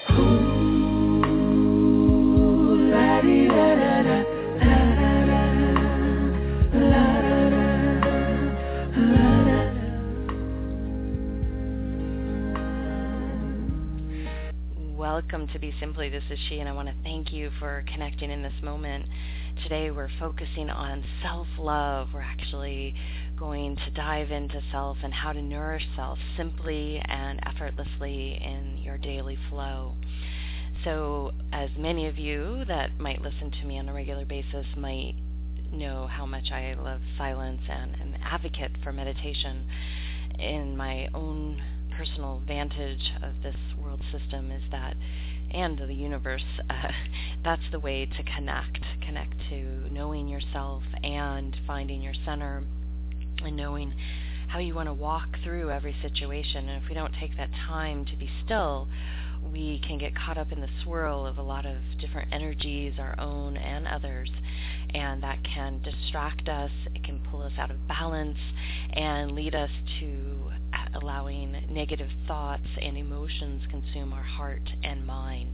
Welcome to Be Simply. This is She, and I want to thank you for connecting in this moment. Today we're focusing on self-love. We're actually going to dive into self and how to nourish self simply and effortlessly in your daily flow. So as many of you that might listen to me on a regular basis might know how much I love silence and am an advocate for meditation. In my own personal vantage of this world system is that, and the universe, that's the way to connect to knowing yourself and finding your center and knowing how you want to walk through every situation. And if we don't take that time to be still, we can get caught up in the swirl of a lot of different energies, our own and others, and that can distract us. It can pull us out of balance and lead us to allowing negative thoughts and emotions consume our heart and mind.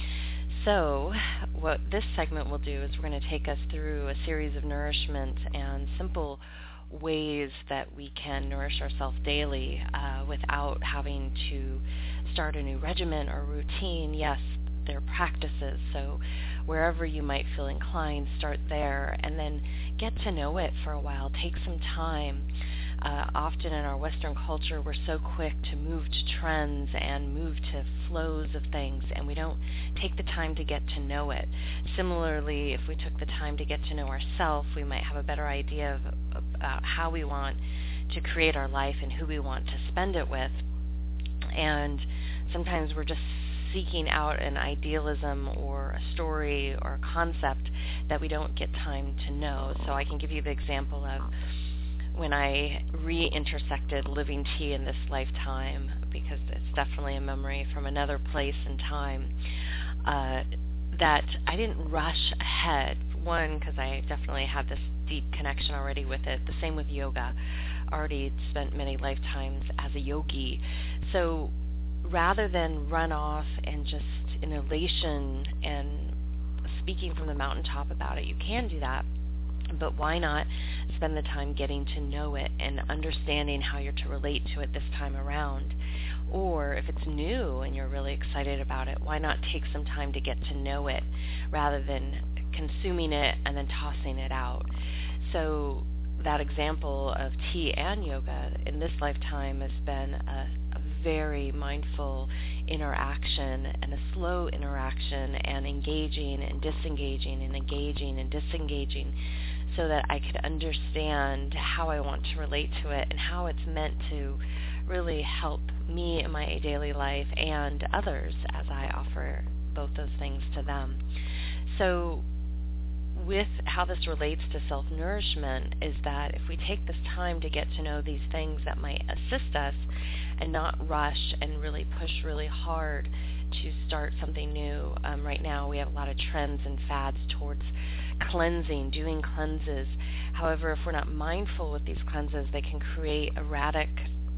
So what this segment will do is we're going to take us through a series of nourishment and simple ways that we can nourish ourselves daily without having to start a new regimen or routine. Yes, they're practices, so wherever you might feel inclined, start there and then get to know it for a while. Take some time. Often in our Western culture, we're so quick to move to trends and move to flows of things, and we don't take the time to get to know it. Similarly, if we took the time to get to know ourselves, we might have a better idea about how we want to create our life and who we want to spend it with. And sometimes we're just seeking out an idealism or a story or a concept that we don't get time to know. So I can give you the example of when I re-intersected living tea in this lifetime, because it's definitely a memory from another place and time, that I didn't rush ahead. One, because I definitely had this deep connection already with it. The same with yoga. Already spent many lifetimes as a yogi. So rather than run off and just in elation and speaking from the mountaintop about it, you can do that. But why not spend the time getting to know it and understanding how you're to relate to it this time around? Or if it's new and you're really excited about it, why not take some time to get to know it rather than consuming it and then tossing it out? So that example of tea and yoga in this lifetime has been a very mindful interaction and a slow interaction and engaging and disengaging and engaging and disengaging, so that I could understand how I want to relate to it and how it's meant to really help me in my daily life and others as I offer both those things to them. So with how this relates to self-nourishment is that if we take this time to get to know these things that might assist us and not rush and really push really hard to start something new. Right now we have a lot of trends and fads towards cleansing, doing cleanses. However, if we're not mindful with these cleanses, they can create erratic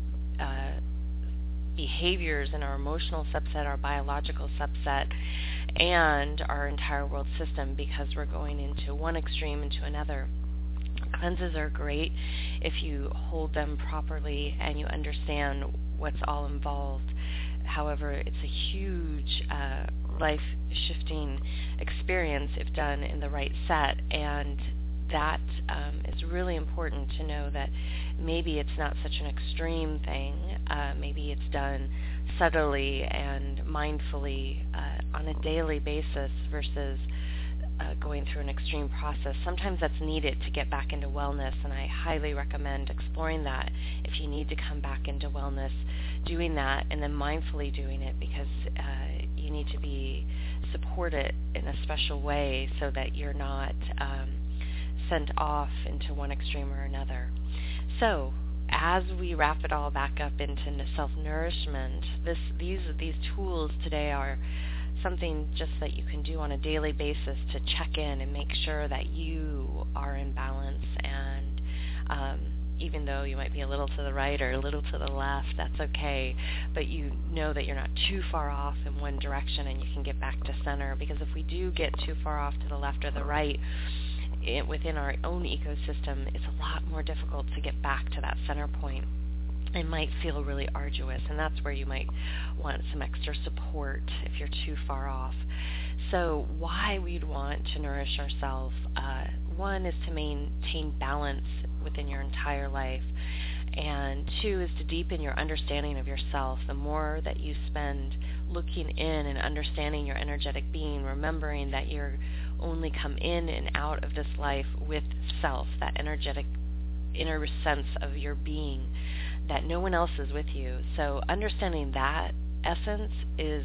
behaviors in our emotional subset, our biological subset, and our entire world system, because we're going into one extreme into another. Cleanses are great if you hold them properly and you understand what's all involved. However, it's a huge life-shifting experience if done in the right set, and that is really important to know that maybe it's not such an extreme thing. Maybe it's done subtly and mindfully on a daily basis versus going through an extreme process. Sometimes that's needed to get back into wellness, and I highly recommend exploring that if you need to come back into wellness, doing that and then mindfully doing it, because you need to be supported in a special way so that you're not sent off into one extreme or another. So as we wrap it all back up into self-nourishment, these tools today are something just that you can do on a daily basis to check in and make sure that you are in balance and even though you might be a little to the right or a little to the left, that's okay. But you know that you're not too far off in one direction and you can get back to center. Because if we do get too far off to the left or the right, within our own ecosystem, it's a lot more difficult to get back to that center point. It might feel really arduous, and that's where you might want some extra support if you're too far off. So why we'd want to nourish ourselves, one is to maintain balance within your entire life, and two is to deepen your understanding of yourself. The more that you spend looking in and understanding your energetic being, remembering that you're only come in and out of this life with self, that energetic inner sense of your being, that no one else is with you. So understanding that essence is,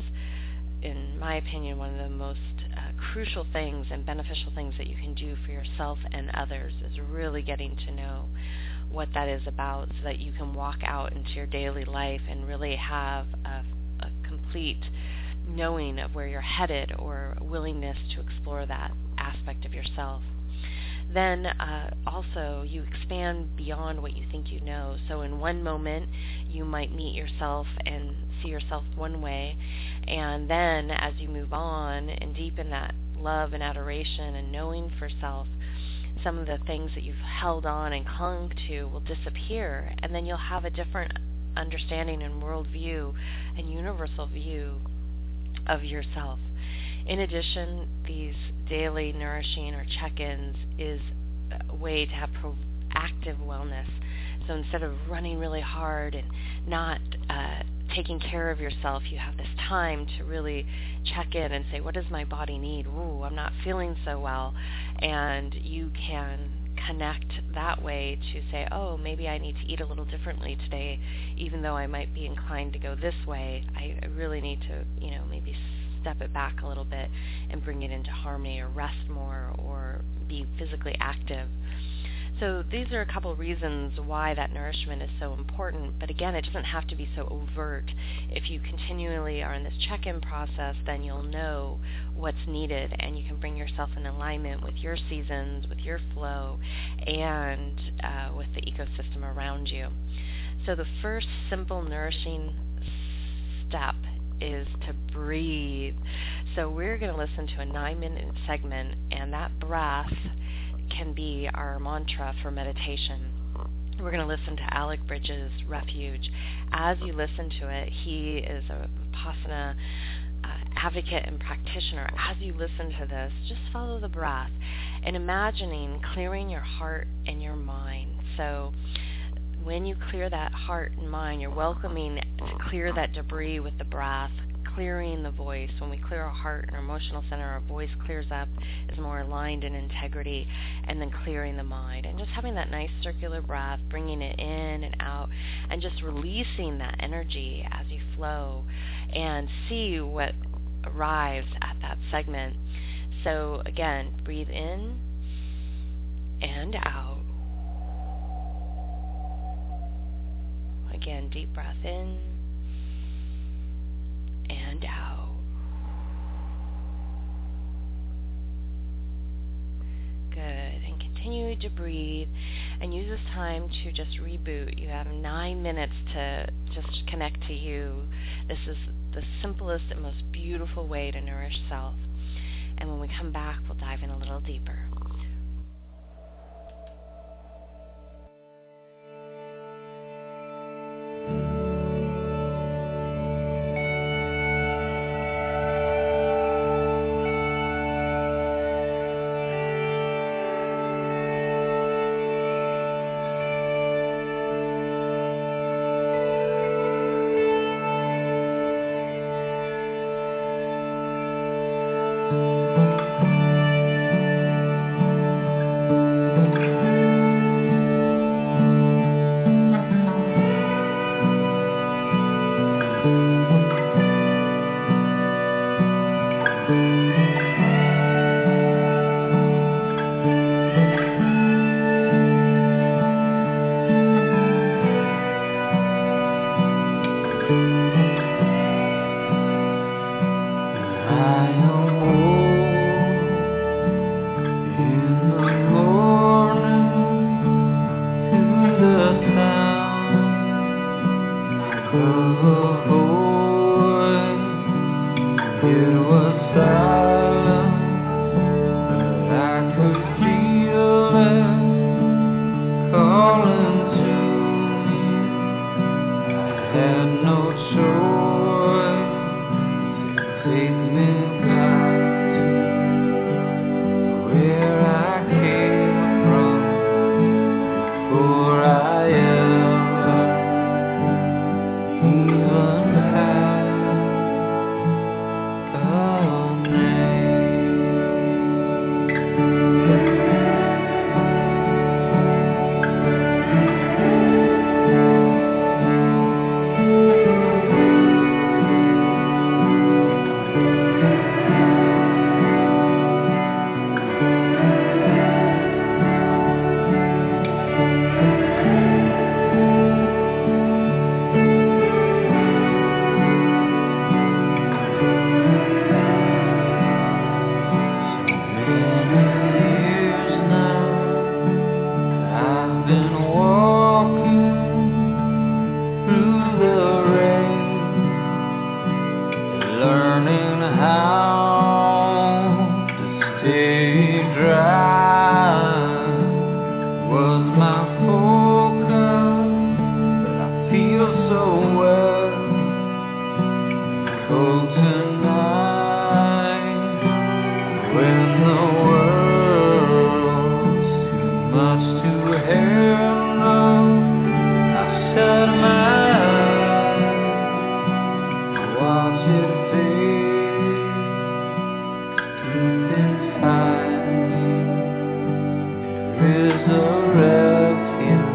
in my opinion, one of the most crucial things and beneficial things that you can do for yourself and others, is really getting to know what that is about, so that you can walk out into your daily life and really have a complete knowing of where you're headed, or willingness to explore that aspect of yourself. Then also you expand beyond what you think you know. So in one moment you might meet yourself and see yourself one way, and then as you move on and deepen that love and adoration and knowing for self, some of the things that you've held on and clung to will disappear, and then you'll have a different understanding and worldview and universal view of yourself. In addition, these daily nourishing or check-ins is a way to have proactive wellness. So instead of running really hard and not taking care of yourself, you have this time to really check in and say, what does my body need? Ooh, I'm not feeling so well. And you can connect that way to say, oh, maybe I need to eat a little differently today, even though I might be inclined to go this way. I really need to, maybe step it back a little bit and bring it into harmony, or rest more, or be physically active. So these are a couple reasons why that nourishment is so important. But again, it doesn't have to be so overt. If you continually are in this check-in process, then you'll know what's needed, and you can bring yourself in alignment with your seasons, with your flow, and with the ecosystem around you. So the first simple nourishing step is to breathe. So we're going to listen to a 9-minute segment, and that breath can be our mantra for meditation. We're going to listen to Alec Bridges' Refuge. As you listen to it, he is a Vipassana advocate and practitioner. As you listen to this, just follow the breath and imagining clearing your heart and your mind. So when you clear that heart and mind, you're welcoming to clear that debris with the breath, clearing the voice. When we clear our heart and our emotional center, our voice clears up, is more aligned in integrity, and then clearing the mind. And just having that nice circular breath, bringing it in and out, and just releasing that energy as you flow, and see what arrives at that segment. So again, breathe in and out. Again, deep breath in and out. Good. And continue to breathe, and use this time to just reboot. You have 9 minutes to just connect to you. This is the simplest and most beautiful way to nourish self. And when we come back, we'll dive in a little deeper. The It was silent, but I could feel it calling to me. I had no choice, take me back to where I came from before I ever even had a name. Many years now I've been walking through the rain, learning how to stay dry was my focus, but I feel so wet, cold tonight, when the world's too much to handle. I shut my eyes, watch it fade deep inside me. There is a refuge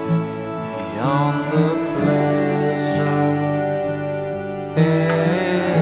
beyond the pleasure.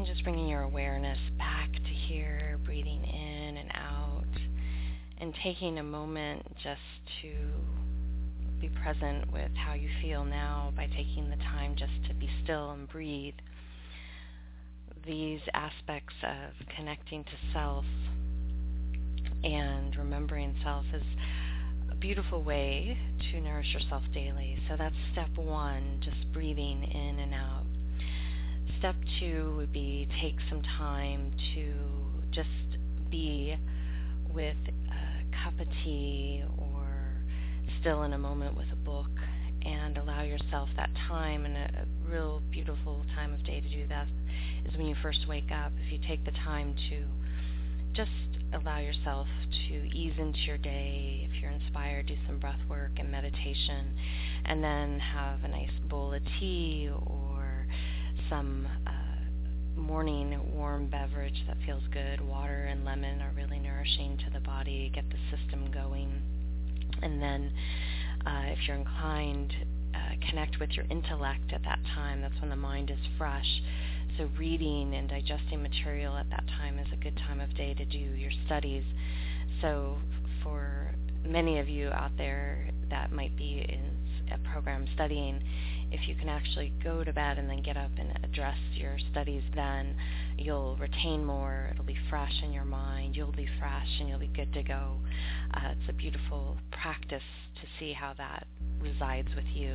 and just bringing your awareness back to here, breathing in and out, and taking a moment just to be present with how you feel now by taking the time just to be still and breathe. These aspects of connecting to self and remembering self is a beautiful way to nourish yourself daily. So that's step one, just breathing in and out. Step two would be take some time to just be with a cup of tea or still in a moment with a book, and allow yourself that time. And a real beautiful time of day to do that is when you first wake up. If you take the time to just allow yourself to ease into your day, if you're inspired, do some breath work and meditation, and then have a nice bowl of tea or some morning warm beverage that feels good. Water and lemon are really nourishing to the body, get the system going. And then if you're inclined, connect with your intellect at that time. That's when the mind is fresh. So reading and digesting material at that time is a good time of day to do your studies. So for many of you out there that might be in a program studying, if you can actually go to bed and then get up and address your studies, then you'll retain more. It'll be fresh in your mind. You'll be fresh and you'll be good to go. It's a beautiful practice to see how that resides with you.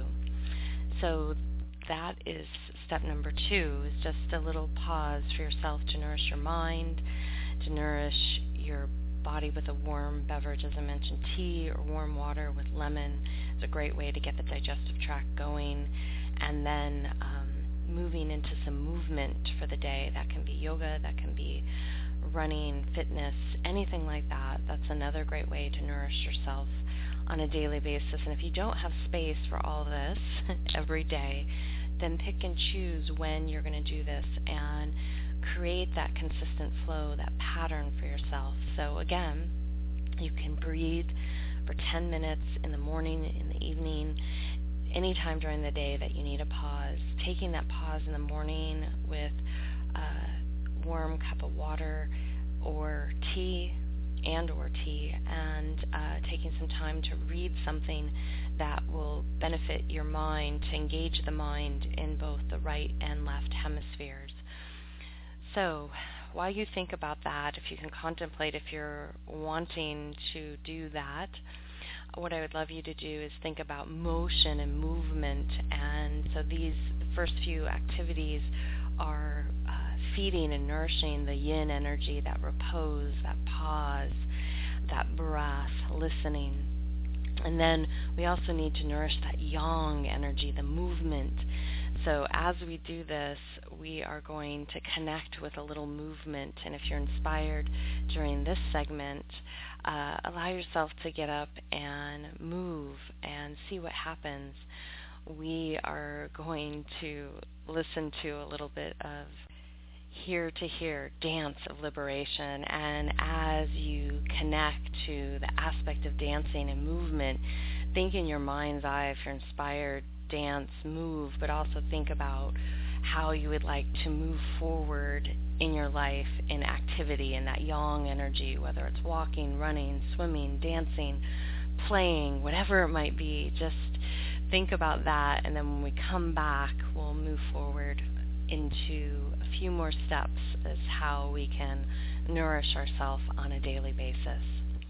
So that is step number two, is just a little pause for yourself to nourish your mind, to nourish your body with a warm beverage, as I mentioned, tea or warm water with lemon is a great way to get the digestive tract going. And then moving into some movement for the day. That can be yoga, that can be running, fitness, anything like that. That's another great way to nourish yourself on a daily basis. And if you don't have space for all this every day, then pick and choose when you're going to do this and create that consistent flow, that pattern for yourself. So again, you can breathe for 10 minutes in the morning, in the evening, anytime during the day that you need a pause. Taking that pause in the morning with a warm cup of water or tea, and taking some time to read something that will benefit your mind, to engage the mind in both the right and left hemispheres. So while you think about that, if you can contemplate if you're wanting to do that, what I would love you to do is think about motion and movement. And so these first few activities are feeding and nourishing the yin energy, that repose, that pause, that breath, listening. And then we also need to nourish that yang energy, the movement. So as we do this, we are going to connect with a little movement. And if you're inspired during this segment, allow yourself to get up and move and see what happens. We are going to listen to a little bit of Here to Here, Dance of Liberation. And as you connect to the aspect of dancing and movement, think in your mind's eye, if you're inspired, dance, move, but also think about how you would like to move forward in your life in activity, in that yang energy, whether it's walking, running, swimming, dancing, playing, whatever it might be. Just think about that, and then when we come back, we'll move forward into a few more steps as how we can nourish ourselves on a daily basis.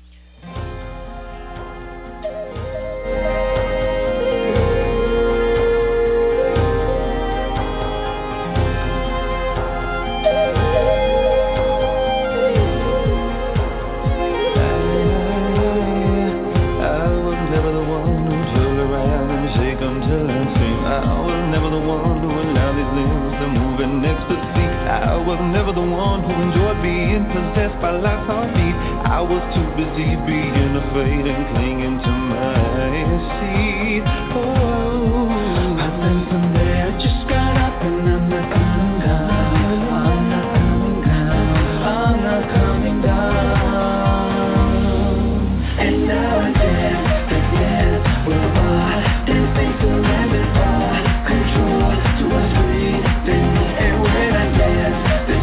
I was never the one who enjoyed being possessed by life's heartbeat. I was too busy being afraid and clinging to my seat. Oh, I think someday I just got up and I'm not coming down. I'm not coming down. I'm not coming down. And now I dance with a bar, dancing to let it all control to what's breathing. And when I dance,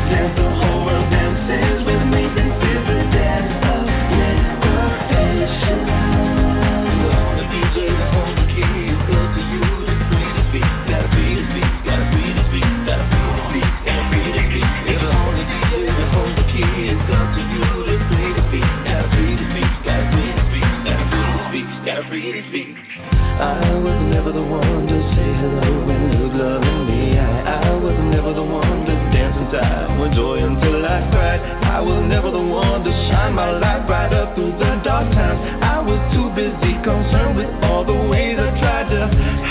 up through the dark times. I was too busy concerned with all the ways I tried to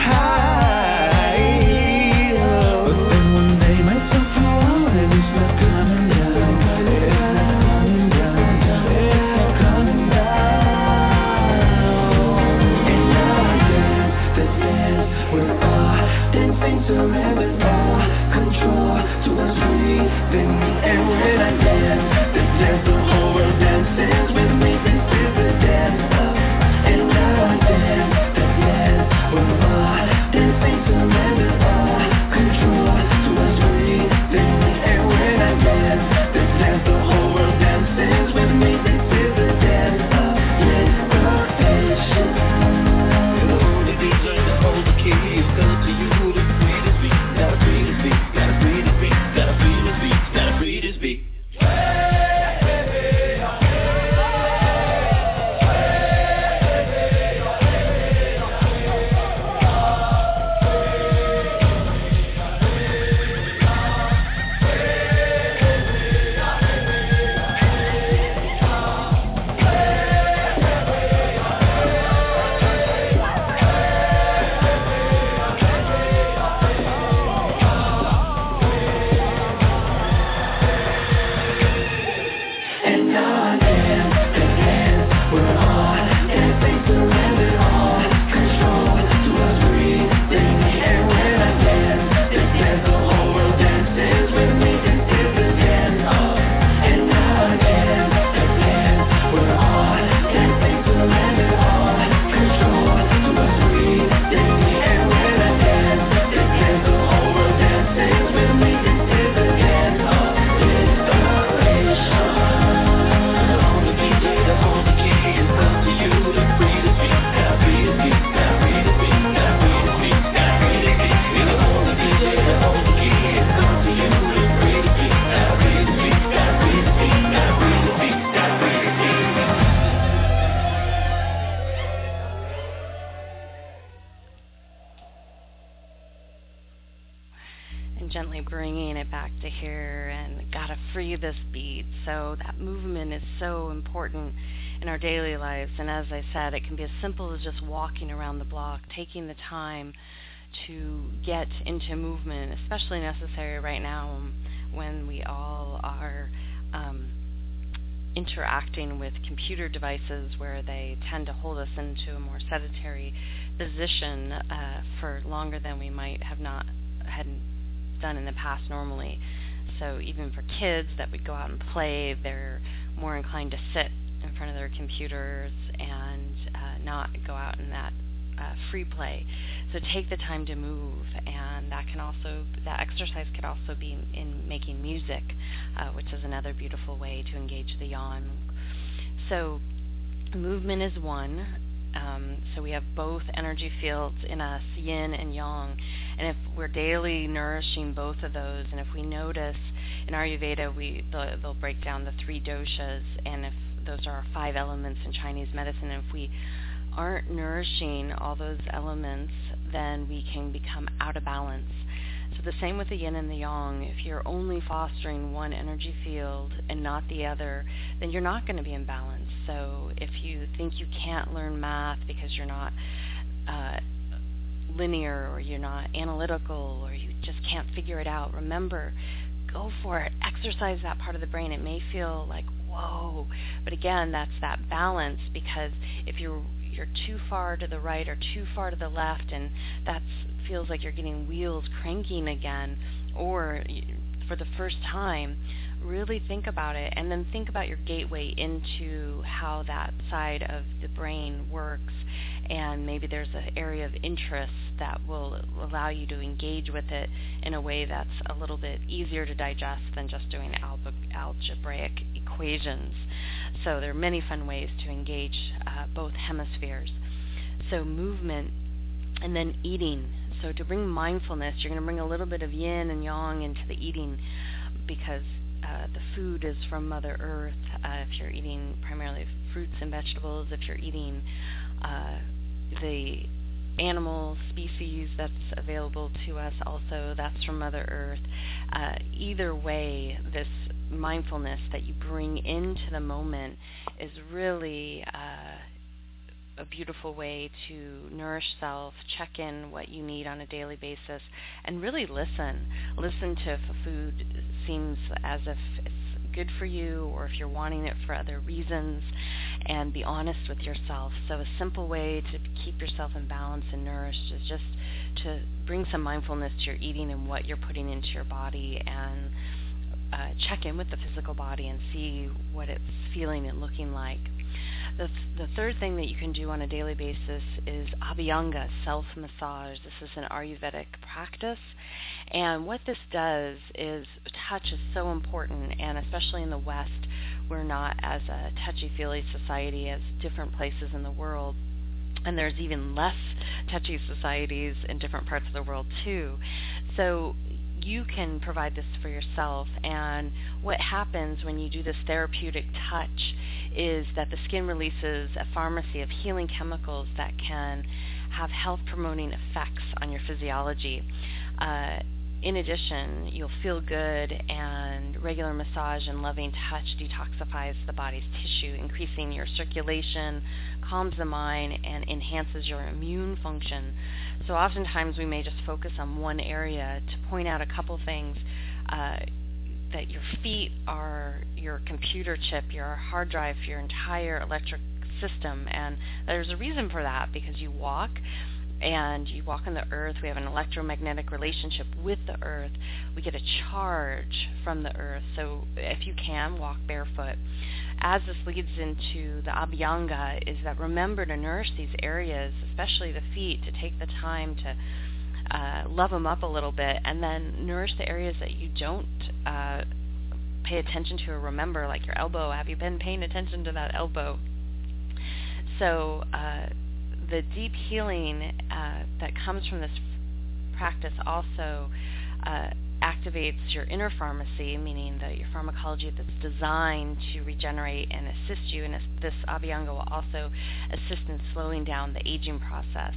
hide. But then one day myself fall and it's not coming down. It's not coming down. It's not coming down. And now I dance the dance with all dancing surrender all control to what's breathing me. And when I dance the dance, the whole world dances with me. This is the dance of. And now I dance the dance with all dancing surrender all control to what's breathing me. And when I dance the dance, the whole world dances with me. This is the dance of liberation. You're the only DJ that holds the key. It's good to you, the sweetest beat. Gotta free this beat, gotta free this beat, gotta free this beat, gotta free this beat. Gently bringing it back to here and gotta free this beat. So that movement is so important in our daily lives, and as I said, it can be as simple as just walking around the block, taking the time to get into movement, especially necessary right now when we all are interacting with computer devices where they tend to hold us into a more sedentary position for longer than we might have not had done in the past normally. So even for kids that would go out and play, they're more inclined to sit in front of their computers and not go out in that free play. So take the time to move, and that exercise could also be in making music, which is another beautiful way to engage the yang. So movement is one. So we have both energy fields in us, yin and yang, and if we're daily nourishing both of those, and if we notice in Ayurveda, they'll break down the 3 doshas, and if those are our 5 elements in Chinese medicine, and if we aren't nourishing all those elements, then we can become out of balance. So the same with the yin and the yang. If you're only fostering one energy field and not the other, then you're not going to be in balance. So if you think you can't learn math because you're not linear, or you're not analytical, or you just can't figure it out, remember, go for it. Exercise that part of the brain. It may feel like, whoa, but again, that's that balance, because if you're too far to the right or too far to the left, and that feels like you're getting wheels cranking again, or for the first time, really think about it, and then think about your gateway into how that side of the brain works, and maybe there's an area of interest that will allow you to engage with it in a way that's a little bit easier to digest than just doing algebraic equations. So there are many fun ways to engage both hemispheres. So movement, and then eating. So to bring mindfulness, you're going to bring a little bit of yin and yang into the eating, because the food is from Mother Earth. If you're eating primarily fruits and vegetables, if you're eating the animal species that's available to us also. That's from Mother Earth. Either way, this mindfulness that you bring into the moment is really a beautiful way to nourish self, check in what you need on a daily basis, and really listen. Listen to if a food seems as if it's good for you or if you're wanting it for other reasons, and be honest with yourself. So a simple way to keep yourself in balance and nourished is just to bring some mindfulness to your eating and what you're putting into your body, and check in with the physical body and see what it's feeling and looking like. The third thing that you can do on a daily basis is Abhyanga, self-massage. This is an Ayurvedic practice, and what this does is touch is so important, and especially in the West, we're not as a touchy-feely society as different places in the world, and there's even less touchy societies in different parts of the world too. So you can provide this for yourself, and what happens when you do this therapeutic touch is that the skin releases a pharmacy of healing chemicals that can have health-promoting effects on your physiology. In addition, you'll feel good, and regular massage and loving touch detoxifies the body's tissue, increasing your circulation, calms the mind, and enhances your immune function. So oftentimes we may just focus on one area to point out a couple things, that your feet are your computer chip, your hard drive for your entire electric system, and there's a reason for that, because you walk, and you walk on the earth. We have an electromagnetic relationship with the earth. We get a charge from the earth. So if you can, walk barefoot. As this leads into the Abhyanga, is that remember to nourish these areas, especially the feet, to take the time to love them up a little bit, and then nourish the areas that you don't pay attention to or remember, like your elbow. Have you been paying attention to that elbow? So the deep healing that comes from this practice also activates your inner pharmacy, meaning that your pharmacology that's designed to regenerate and assist you, and this Abhyanga will also assist in slowing down the aging process.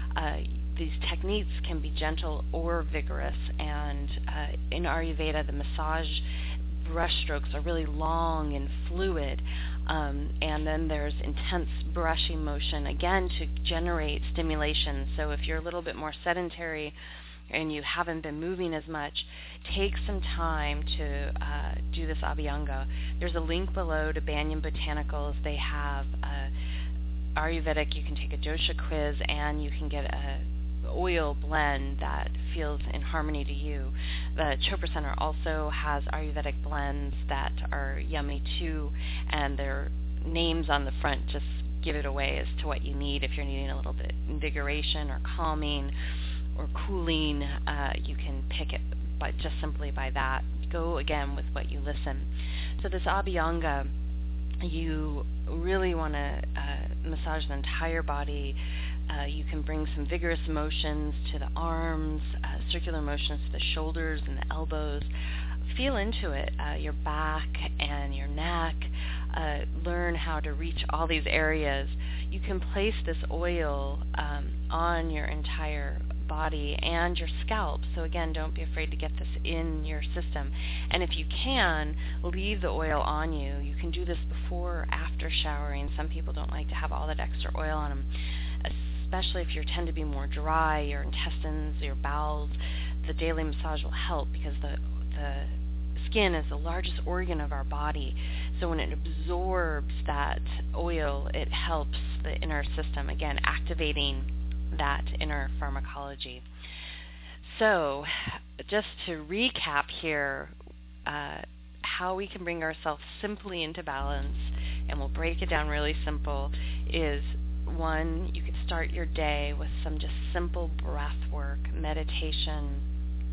These techniques can be gentle or vigorous, and in Ayurveda, the massage brush strokes are really long and fluid, and then there's intense brushing motion, again, to generate stimulation. So if you're a little bit more sedentary and you haven't been moving as much, take some time to do this Abhyanga. There's a link below to Banyan Botanicals. They have Ayurvedic. You can take a dosha quiz, and you can get a oil blend that feels in harmony to you. The Chopra Center also has Ayurvedic blends that are yummy too, and their names on the front just give it away as to what you need. If you're needing a little bit invigoration or calming or cooling, you can pick it just simply by that. Go again with what you listen. So this Abhyanga, you really want to massage the entire body. You can bring some vigorous motions to the arms, circular motions to the shoulders and the elbows. Feel into it, your back and your neck. Learn how to reach all these areas. You can place this oil on your entire body and your scalp. So again, don't be afraid to get this in your system. And if you can, leave the oil on you. You can do this before or after showering. Some people don't like to have all that extra oil on them, especially if you tend to be more dry, your intestines, your bowels. The daily massage will help, because the skin is the largest organ of our body. So when it absorbs that oil, it helps the inner system, again, activating that inner pharmacology. So just to recap here, how we can bring ourselves simply into balance, and we'll break it down really simple, is one, you could start your day with some just simple breath work, meditation,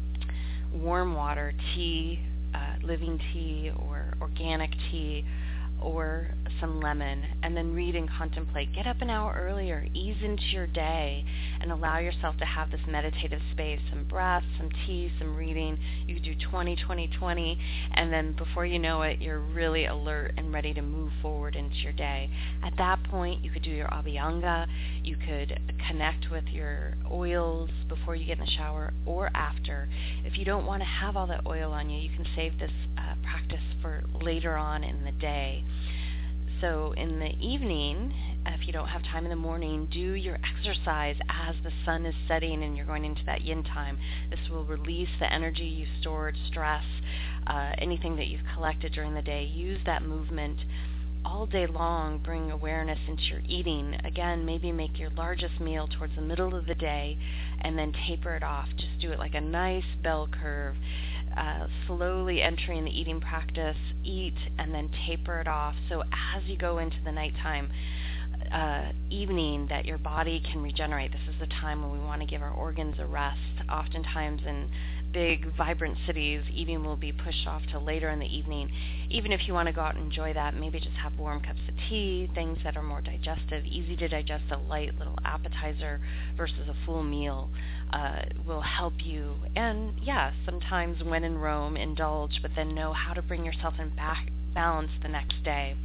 warm water, tea, living tea or organic tea, or some lemon, and then read and contemplate. Get up an hour earlier, ease into your day, and allow yourself to have this meditative space, some breath, some tea, some reading. You could do 20, and then before you know it, you're really alert and ready to move forward into your day. At that point, you could do your Abhyanga, you could connect with your oils before you get in the shower or after. If you don't want to have all that oil on you, you can save this practice for later on in the day. So in the evening, if you don't have time in the morning, do your exercise as the sun is setting and you're going into that yin time. This will release the energy you stored, stress, anything that you've collected during the day. Use that movement all day long. Bring awareness into your eating. Again, maybe make your largest meal towards the middle of the day and then taper it off. Just do it like a nice bell curve. Slowly entering the eating practice, eat, and then taper it off. So as you go into the nighttime, evening, that your body can regenerate. This is the time when we want to give our organs a rest. Oftentimes in big, vibrant cities, eating will be pushed off till later in the evening. Even if you want to go out and enjoy that, maybe just have warm cups of tea, things that are more digestive, easy to digest, a light little appetizer versus a full meal will help you. And yeah, sometimes when in Rome, indulge, but then know how to bring yourself in balance the next day.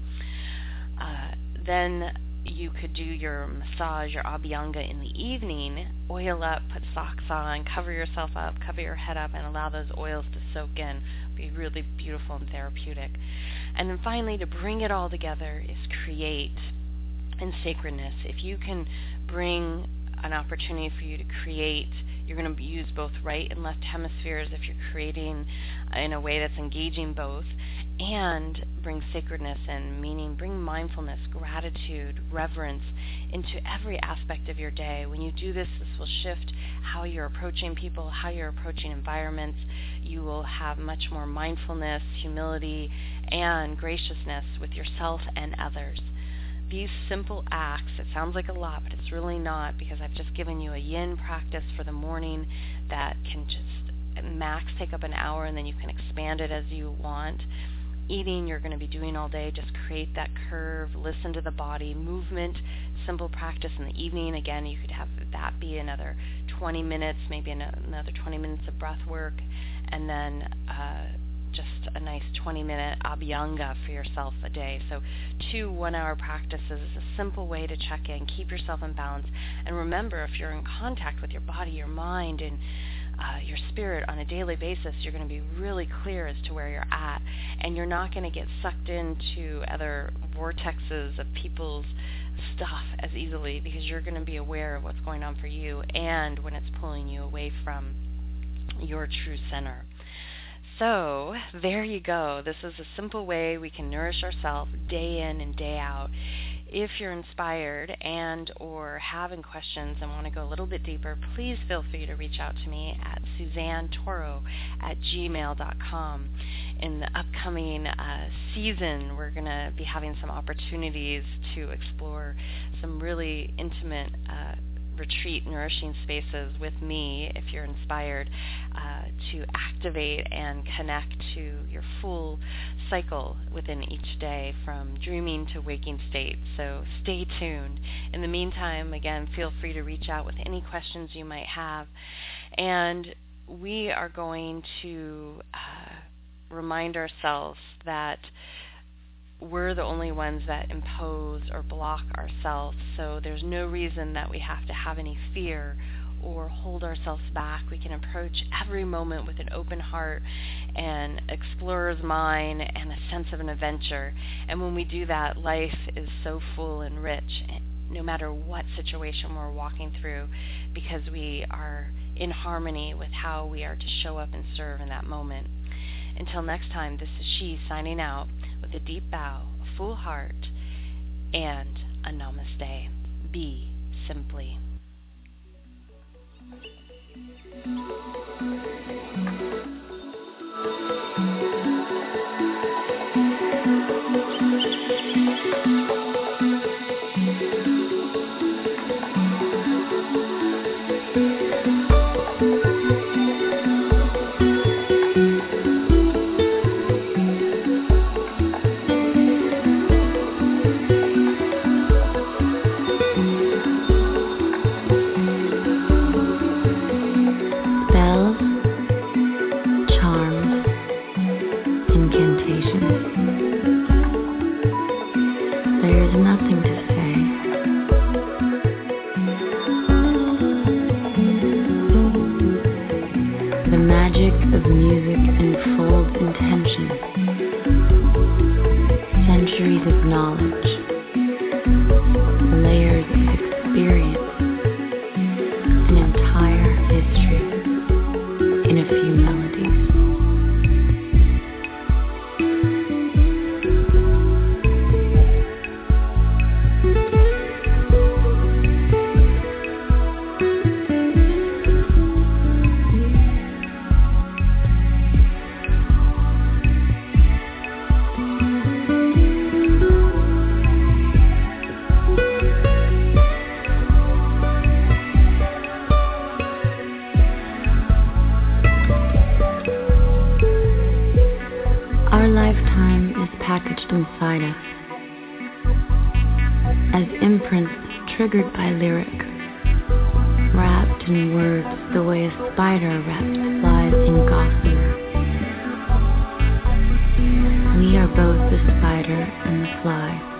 Then you could do your massage, your Abhyanga in the evening, oil up, put socks on, cover yourself up, cover your head up, and allow those oils to soak in. Be really beautiful and therapeutic. And then finally, to bring it all together is create in sacredness. If you can bring an opportunity for you to create, you're going to use both right and left hemispheres if you're creating in a way that's engaging both, and bring sacredness in, meaning bring mindfulness, gratitude, reverence into every aspect of your day. When you do this, this will shift how you're approaching people, how you're approaching environments. You will have much more mindfulness, humility, and graciousness with yourself and others. These simple acts, it sounds like a lot, but it's really not, because I've just given you a yin practice for the morning that can just max take up an hour, and then you can expand it as you want. Eating, you're going to be doing all day. Just create that curve, listen to the body. Movement, simple practice in the evening. Again, you could have that be another 20 minutes, maybe another 20 minutes of breath work, and then just a nice 20-minute Abhyanga for yourself a day. So 2 one-hour practices is a simple way to check in, keep yourself in balance. And remember, if you're in contact with your body, your mind, and your spirit on a daily basis, you're going to be really clear as to where you're at, and you're not going to get sucked into other vortexes of people's stuff as easily, because you're going to be aware of what's going on for you and when it's pulling you away from your true center. So there you go. This is a simple way we can nourish ourselves day in and day out. If you're inspired and or having questions and want to go a little bit deeper, please feel free to reach out to me at suzannetoro@gmail.com. In the upcoming season, we're going to be having some opportunities to explore some really intimate retreat nourishing spaces with me, if you're inspired to activate and connect to your full cycle within each day, from dreaming to waking state. So stay tuned. In the meantime, again, feel free to reach out with any questions you might have. And we are going to remind ourselves that we're the only ones that impose or block ourselves. So there's no reason that we have to have any fear or hold ourselves back. We can approach every moment with an open heart and explorer's mind and a sense of an adventure. And when we do that, life is so full and rich, no matter what situation we're walking through, because we are in harmony with how we are to show up and serve in that moment. Until next time, this is She signing out with a deep bow, a full heart, and a namaste. Be simply. Our lifetime is packaged inside us as imprints triggered by lyric, wrapped in words the way a spider wraps flies in gossamer. We are both the spider and the fly.